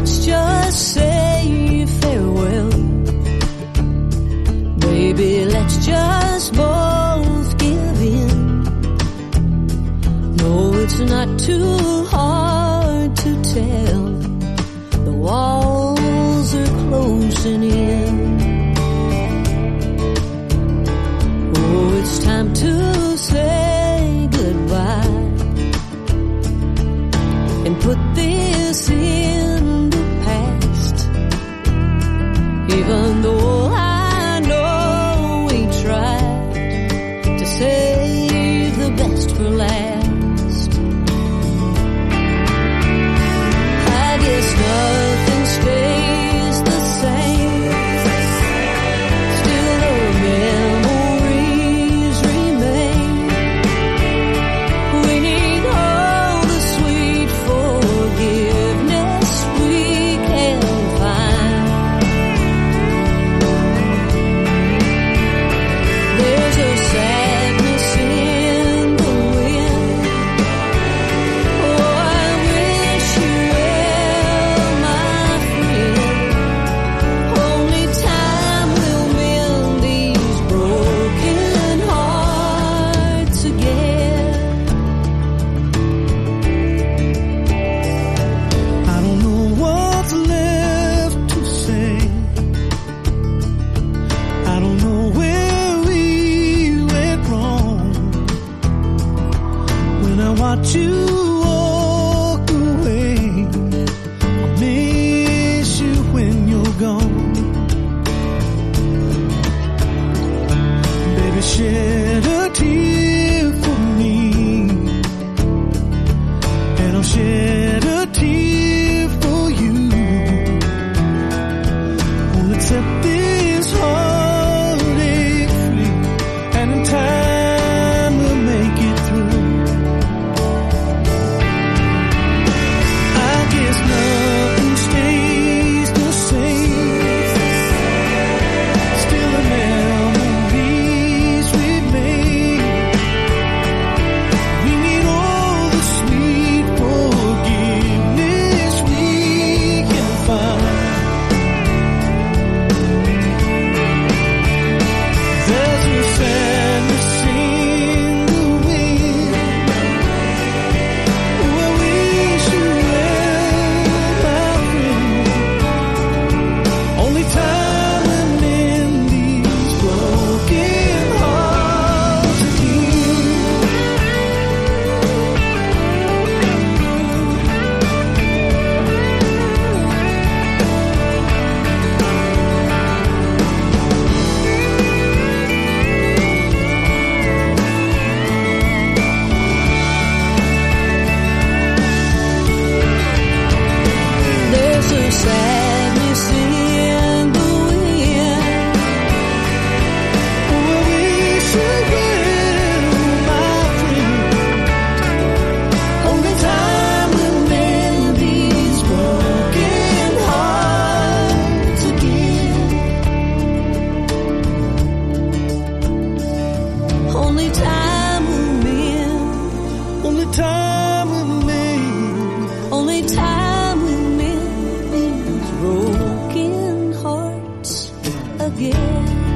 let's just say farewell. Baby, let's just both give in. No, it's not too hard to tell. The walls are closing in. Oh, it's time to say goodbye and put this in the past. Even though I know we tried to save the best for last. I guess nothing stays the same. Still the memories remain. We need all the sweet forgiveness we can find. There's a sadness in the wind. Oh, I wish you well, my friend. Only time will mend these broken hearts again. I don't know what's left to say. I don't know where we went wrong. When I watch you walk away, I miss you when you're gone. Baby, shed a tear for me, and I'll shed a tear for you. We'll accept this heartache free, and in time we'll make it through. I guess nothing stays the same. Still the memories we've made. We need all the sweet forgiveness we can find. There's a sadness in the wind. Oh, I wish you well, my friend. Only time will mend these broken hearts again. There's a sadness in the wind. Oh, I wish you well, my friend. Only time will mend these broken hearts again. Only time will mend. Only time will mend. Only time will mend these broken hearts again.